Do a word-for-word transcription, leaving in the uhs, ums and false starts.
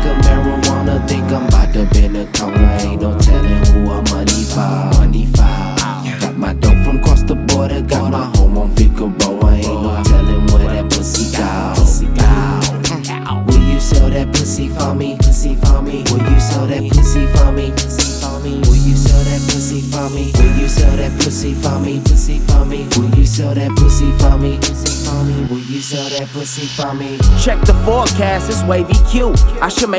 of marijuana, think I'm about to bend the corner. Ain't no telling who I'm money for. Money for. Got my dope from across the border, got my home on Figueroa. Ain't no telling where that pussy go. Will you sell that pussy for me? Pussy for me. Will you sell that pussy for me? Pussy for me. Will you sell that pussy for me? Will you sell that pussy for me? Pussy for me. Will you sell that pussy for me? Pussy for me. Will you sell that pussy for me? Check the forecast, it's wavy Q. I should make